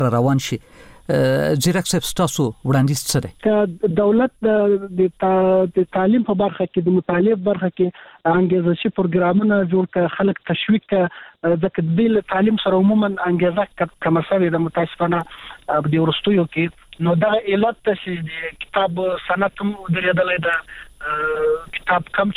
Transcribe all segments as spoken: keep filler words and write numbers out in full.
مخ روان شي. ځیرک صاحب تاسو وړاندیز څه دی؟ ک دولت د تعلیم په برخه کې د مطالعه برخه کې انګیزشي پروګرامونه جوړ ک خلک تشویق ځکه د تعلیم سره عموما انګیزه کم شوی د متاسفانه د ورستیو کې نو دا علت چې د کتاب صنعت درېدلې ده کتاب کم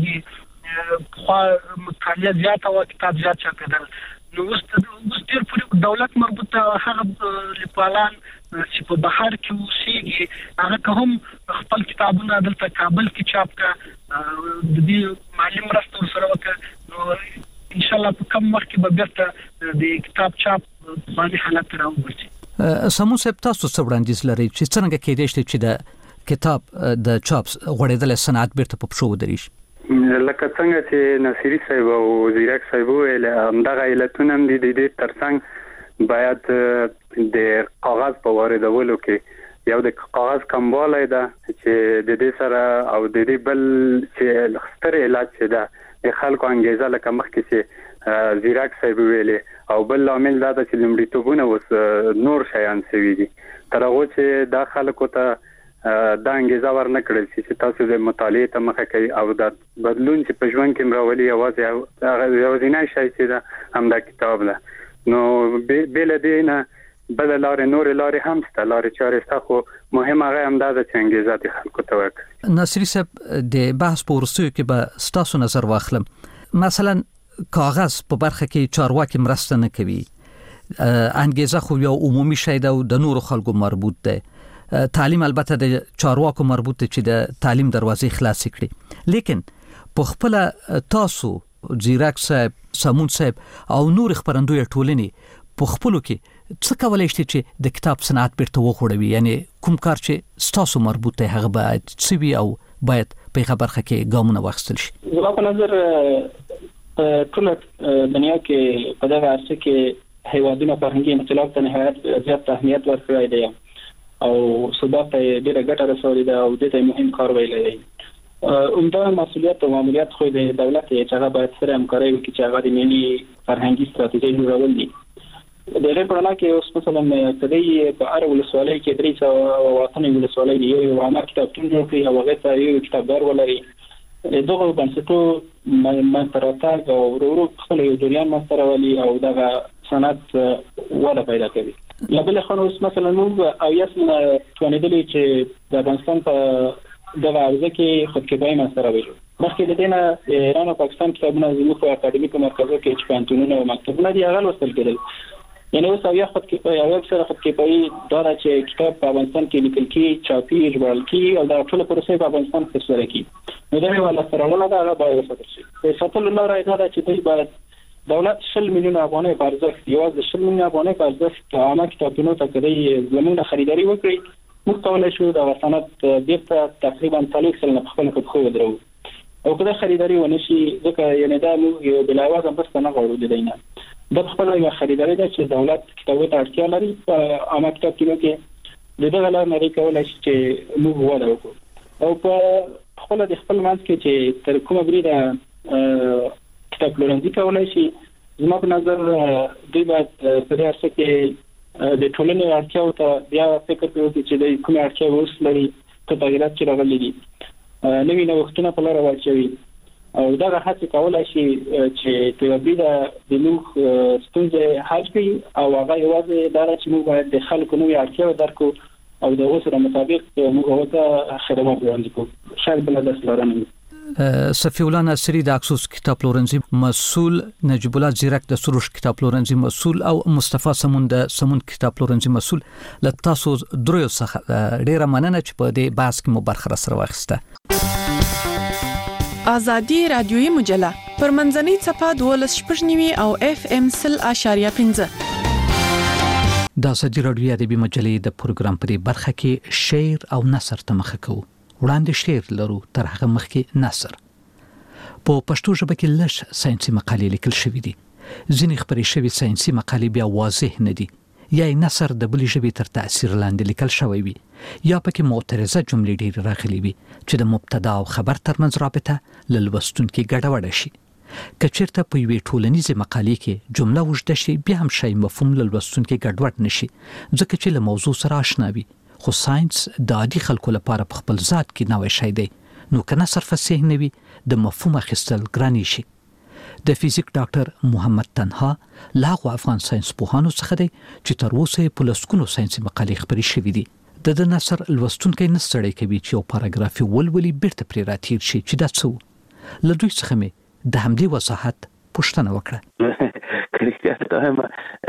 چاپیږي خو مطالعه زیاته او کتاب زیات چاپیدل نو اوس ډېر پورې دولت مربوطه هغه لیکوالان چې په بهر کې اوسېږي هغه کوم خپل کتابونه دلته کابل کې چاپ کا د دې مالی مرسته سره وکړي نو ان شاء الله په کوم وخت کې به بیرته د کتاب چاپ باندې حالت راوځي. سمون صاحب تاسو څه وړاندیز لرئ چې څنګه کېدای شي چې د کتاب د چاپ غوړېدل صنعت بیرته په پښو ودرېږي؟ لکه څنګه چې نصیری صاحب او زیرک صاحب ویل همدغه علتونه هم دي د دې ترڅنګ باید د کاغذ په واردولو کې یو د کاغذ کموالی ده چې د دې سره او د دې بل چې ستر علت چې ده د خلکو انګیزه لکه مخکې چې زیرک صاحب ویل او بل عامل دا چې لومړیتوبونه اوس نور شیان سوي دي تر هغه چې دا خلکو ته دا انګیزه ورنه کړل چې تاسو د مطالعه ته مخه کوي او د بدلون چې په ژوند کې مراولي یوازې هغه یوازینی شی چې دا هم دا کتاب ده نو بل دې نه بل لارې نور لارې هم ست لارې چارې ست خو مهم هغه هم دا چې انګیزه د خلکو ته ورکړي. نصیری صاحب د بحث په ورستیو کې به ستاسو نظر واخلم مثلا کاغذ په برخه کې چارواکي مرسته نه کوي انګیزه خو یو عمومي شی ده او د نورو خلکو مربوط ده تعلیم البته د چارواکو مربوط چې د تعلیم دروازې خلاص کړي لیکن په خپل تاسو زیرک صاحب سمون صاحب او نور خبرندوی ټولنې په خپلو کې څه کولای شي چې د کتاب صنعت بیرته وخوړوي یعنی کوم کار چې تاسو مربوط دی هغه باید څه وي او باید په هغه برخه کې ګامونه واخیستل شي؟ زما په نظر ټول دنیا کې په دغه عرصه کې هیوادونه فرهنګي انقلاب ته نهایت زیات اهمیت ورکړی دی او ثبات ته ډیره ګټه رسولې ده او دته مهم کار ویلی دی. عمده مسؤلیت او ماموریت خو د دولت چې هغه باید سره همکاري وکړي چې هغه د ملي فرهنګي ستراتیژي جوړول دي. د غیر پرانا کې اوس مثلا کدی په اړه ولسوالۍ کې درې سوه وطني ولسوالۍ دی یو عامه کتابتون جوړ کړي او هغه ته یو کتابدار ولري دغه بنسټو مستراتګ او ورو خپل یو جریان مستراولي او دغه صنعت وده پیدا کوي. لبل خنوس مثلا موږ او یاسمه توانیدلې چې د افغانستان په دغه عرضه کې خودکفایي مستراوي مخکې د دینه ایران او پاکستان کتابونه زموږ په اکاډمیکو مرکزو کې چې پانتونونه او مکتبونه دي هغه لوستل کېدل یعنی اوس او یا خودکفایي او سره خودکفایي دا چې کتاب په افغانستان کې لیکل کېږي چاپي ژباړل کېږي او دا ټول پروسه په افغانستان کې ترسره کېږي نو دا یو ولا سره نه دا هغه باید وساتل شي. په ساتلو لپاره دا چې دوی باید دولت شل میلیون افغانۍ په ارزښت یوازې شل میلیون افغانۍ په ارزښت عامه کتابتونو ته کړي زموږه خریداري وکړي موږ کولای شو د صنعت بیرته تقریبا څلور سلنه په خپل کې خو ودرو او کله خریداري ونشي ځکه یعنی دا موږ بل اواز هم بس نه غواړو د دینه د خپل یو خریداري ده چې دولت کتابو ته اړتیا لري په عامه کتابتونو کې د دغه لاره لري کولای شي چې موږ ودا وکړو او په خپل د خپل منځ کې چې تر کومه بریده کتاب پلورنځي کولای شي زما په نظر دوی باید په دې اړه کې د ټولنې اړتیاو ته بیا فکر وکړي چې د کومه اړتیا اوس لري ته تغیرات چې راغلي دي نوې نوښتونه په لاره واچوي او دا هڅه کولای شي چې په دې د موږ ستونزې حل کړي او هغه یوازې دا چې موږ باید د خلکو نوې اړتیاو درکو او د اوس سره مطابق موږ ورته خدمات وړاندې کوو شاید بل د سلارانه صفی الله ناصری د اکسوس کتاب پلورنځي مسؤل نجیب الله زیرک د سروش کتاب پلورنځي مسؤل او مصطفی سمون د سمون کتاب پلورنځي مسؤل ل تاسو دریو څخه ډیره مننه چې په دې بحث کې مو برخه سره واخیسته. ازادي رادیوي مجله پر منځنۍ صفحه دولس شپږ او اف ام صفر اشاریه پنځه د ازادي رادیوي ادبي مجلې د پروګرام په برخه کې شعر او نثر ته مخه کوو. وړاندې شعر لرو تر هغه مخکې نثر. په پښتو ژبه کې لږ ساينسي مقالې لیکل شوې دي. ځینې خبرې شوې ساينسي مقالې بیا واضح نه دي. یا نثر د بلې ژبې تر تاثیر لاندې لیکل شوی وي یا پکې معترضه جملې ډېرې راغلي وي چې د مبتدا او خبر ترمنځ رابطه لوستونکو ګډوډه شي. کچیرته په یوې ټولنیزه مقالې کې جمله وجده شي بیا هم شی مفهوم لوستونکو ګډوډ نشي ځکه چې له موضوع سره آشنا وي خو ساينس د عادي خلکو لپاره په خپل ذات کې نوې شی دی نو کنه صرف فصیح نوي د مفهوم اخیستل ګرانی شي د فزیک ډاکټر محمد تنها لاغو افغان ساينس پوهانو څخه دی چې تر اوسه په لسکونو ساينسي مقالې خبري شوې دي د د نصر لوستونکو نستړی کوي چې یو پاراګراف ولولي بیرته پرې راتیر شي چې دا څه لدوی څخه مې د همدې وضاحت پوښتنه وکړه کلیکه ته هم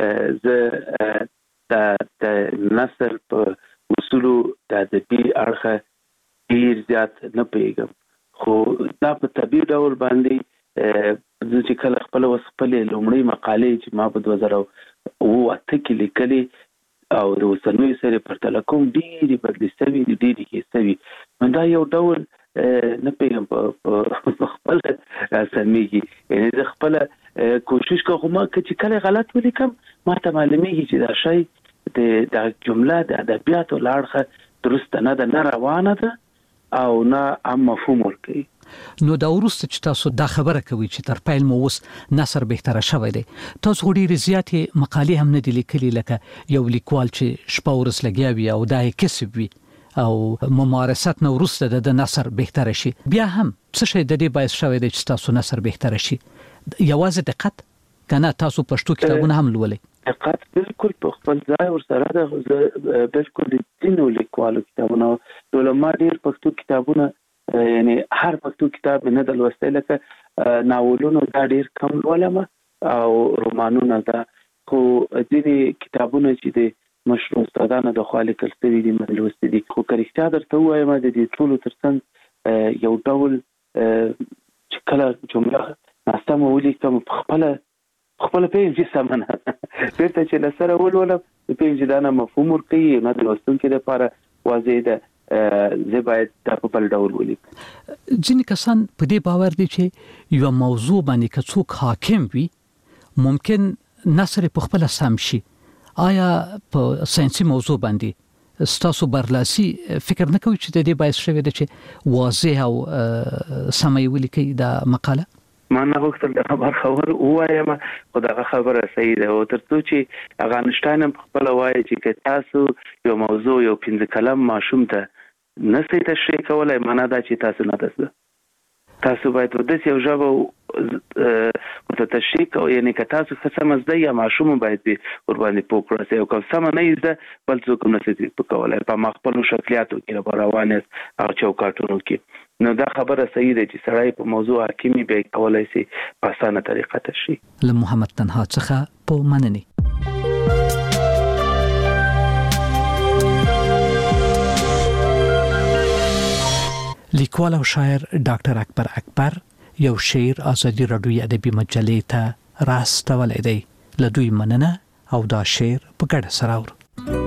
ز د د نصر په اصولو د ادبي اړخه ډیر زیات نه پیګم خو دا په طبيعي ډول باندې چې کله خپل وسپلې لومړی مقالې چې ما په دوه زره اوه اته کې لیکلې او د وسنوي سره پر تلکوم ډیری بدلی سوي ډیری کې سوي من دا یو ډول نه پیګم په خپل سمېږي یعنی زه خپل کوشش کوم چې کله غلط ولیکم ما ته معلومیږي چې دا شی د د جمله د ادبیاتو لاړخه درست نه ده نه روانه ده او نه هم مفهوم ورکوي نو دا ورسته چې تاسو دا خبره کوي چې تر پایل مو وس نصر بهتره شوی دی تاسو ډېر زیاتې مقالې هم نه دي لیکلي لکه یو لیکوال چې شپه ورځ لګیا وي او دا یې کسب وي او ممارست نو ورسته د نصر بهتره شي بیا هم څه شي د دې باعث شوی دی چې تاسو نصر بهتره شي یوازې دقت کنه تاسو پښتو کتابونه هم لولئ دقت بالکل په خپل ځای ور سره د بالکل د دینو لیکوالو کتابونه ولما ډیر پښتو کتابونه یعنی هر پښتو کتاب نه د لوستل لکه ناولونو دا ډیر کم ولما او رومانونه دا خو ځینې کتابونه چې د مشهور استادانو د خالق کلستوي دي ملوستي دي خو کریکټا درته وایم د دې ټولو ترڅنګ یو ډول چې کله جمله ناسمه ولیکم په خپل خپل پیږي سمنه پته چې لسره ولول په پیږي دا نه مفهوم ورکړي نه د لوستونکو لپاره واضح ده زه باید دا په بل ډول ولیکم ځینې کسان په دې باور دي چې یو موضوع باندې که څوک حاکم وي ممکن نصر په خپل سم شي آیا په ساينسي موضوع باندې ستاسو برلاسي فکر نه کوي چې د دې باعث شوی دی چې واضح او سمي ولیکي دا مقاله ما نه وختل د خبر خبر وایم خو دا خبره صحیح ده او ترڅو چې افغانستان په خپل وایي چې تاسو یو موضوع یو پنځه کلم ماشوم ته نسې تشریح کولای معنا دا چې تاسو نه تاسو تاسو باید د دې یو ژبه او ته تشریح او یعنی که تاسو څه مزده یا ماشوم باید به ور باندې پوکړسه او کوم سم نه یزده بل څوک نه سي پکولای په مخبلو شکلیاتو کې روانه او چوکاټونو کې نو دا خبره صحیح ده چې سړی په موضوع حکیمي به کولای شي په اسانه طریقه تشریح له محمد تنها څخه په مننه لیکوال او شاعر ډاکټر اکبر اکبر یو شعر ازادي رادیو ادبي مجلې ته راستولې دی له دوی مننه او دا شعر په ګډه سره اور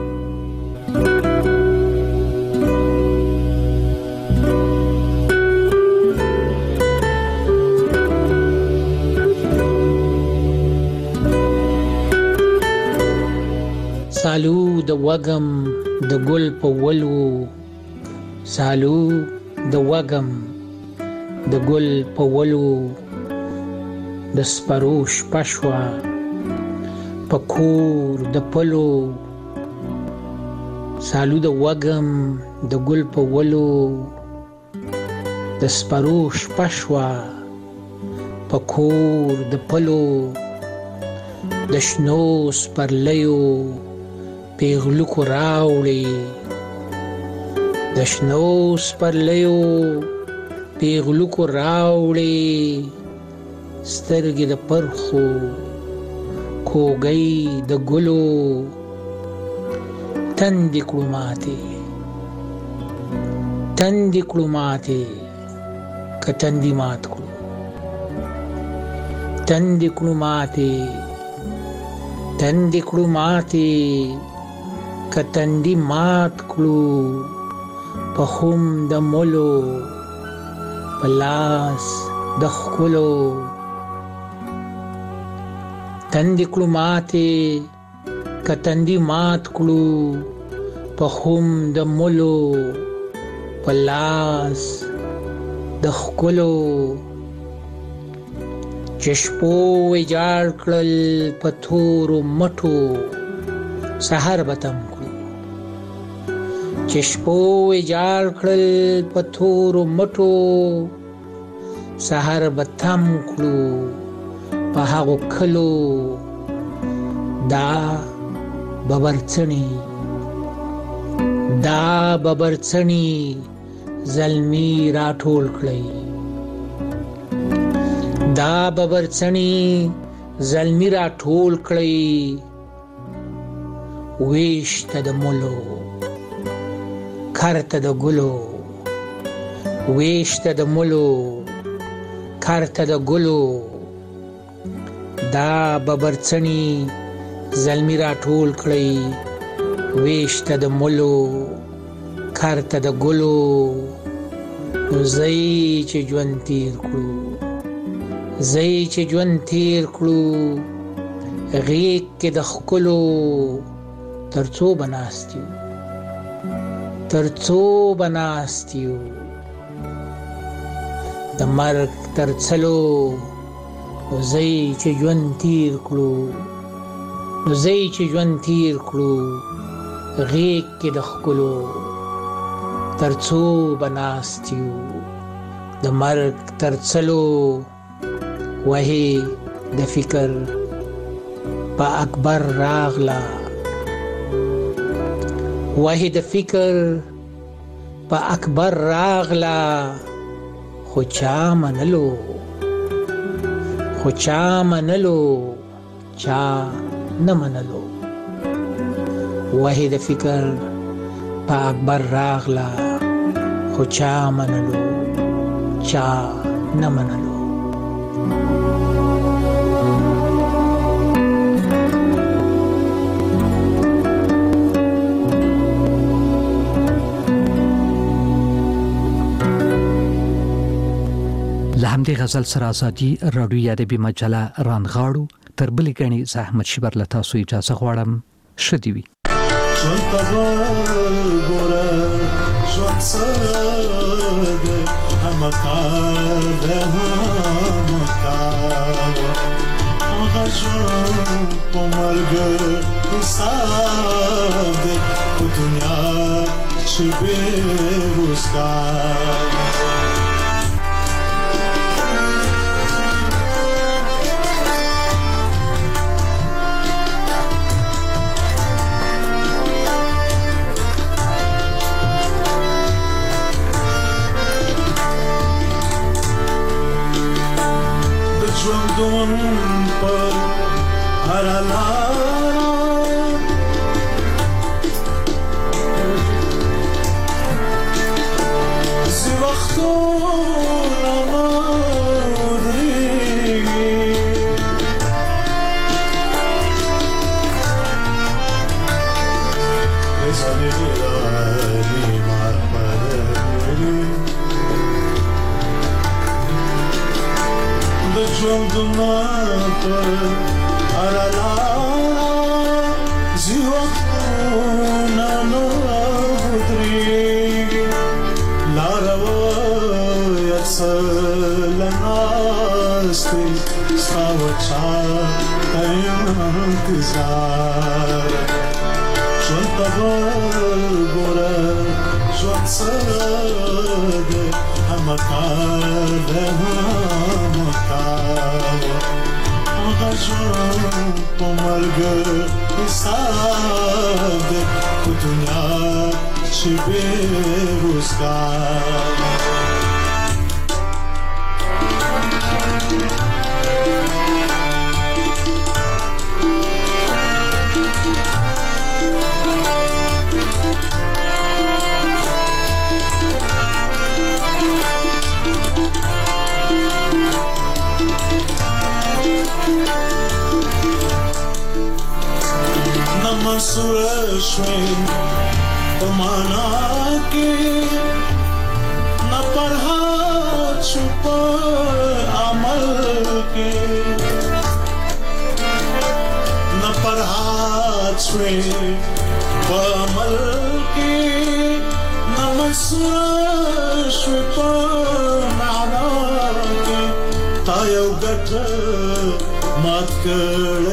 سالو د وګم د ګل په ولو سالو د وګم د ګل په ولو د سپروش پښوا پکور د پلو سالو د وګم د ګل په ولو د سپروش پښوا پکور د پلو د شنو سپرلیو پیغلو کو راوړي د شنو سپرلیو پیغلو کو راوړي سترګې د پرخو کوګي د ګلو تندې کړو ماته تندې کړو ماته کتندې مات کړو تندې کړو ماته تندې کړو ماته کتندې مات کړو په هم د مولو پلاس د خلو تندې کړو ماته کتندې مات کړو په هم د مولو پلاس د خلو چشپو ویجاړ کړل پتور مټو سحر بتم کړو چشپو ویجاړ کړل پتور مټو سحر بتم کړو په هغه کلو دا ببرڅنی دا ببرڅنی زلمی راټول کړی دا ببرڅنی زلمی راټول کړی ویشته د مولو کارته د ګلو ویشته د مولو کارته د ګلو دا ببرڅنی زلمی راټول کړی ویشته د مولو کارته د ګلو نو زئی چې ژوند تیر کړو زئی چې ژوند تیر کړو غیږ کې د ښکلو ترڅو بناستیو ترڅو بناستیو د مرګ ترڅلو زئی چې ژوند تیر کړو زئی چې ژوند تیر کړو غیږ کې د ښکلو ترڅو بناستیو د مرګ ترڅلو وهي د فکر په اکبر راغلا وهي د فکر په اکبر راغلا خو چا منلو خو چا منلو چا نه منلو وهي د فکر په اکبر راغلا خو چا منلو چا نه منلو لحمدی غزل سره ازادي رادیو ادبي مجله رانغاړو تر بلې غني زحمت شبر له تاسو اجازه غواړم شدي وي ژوندون پر هر لار زی وختونه مودریږي رسالې لري مار پرې ژوندونه پر هر لار زی وختونه مودریږي لاره وایه څه له ناستې ستا وچا ته انتظار ژوند ته وګوره ژوند څه دی همه کار دی همه کار هغه ژوند په مرګ حساب دی په دنیا چې بې روزګار مسوره شوی په معنا کې نه فرحت شو په عمل کې نه فرحت شوی په عمل کې نه مسوره شوی په معنا کې تا یو ګټ مات کړ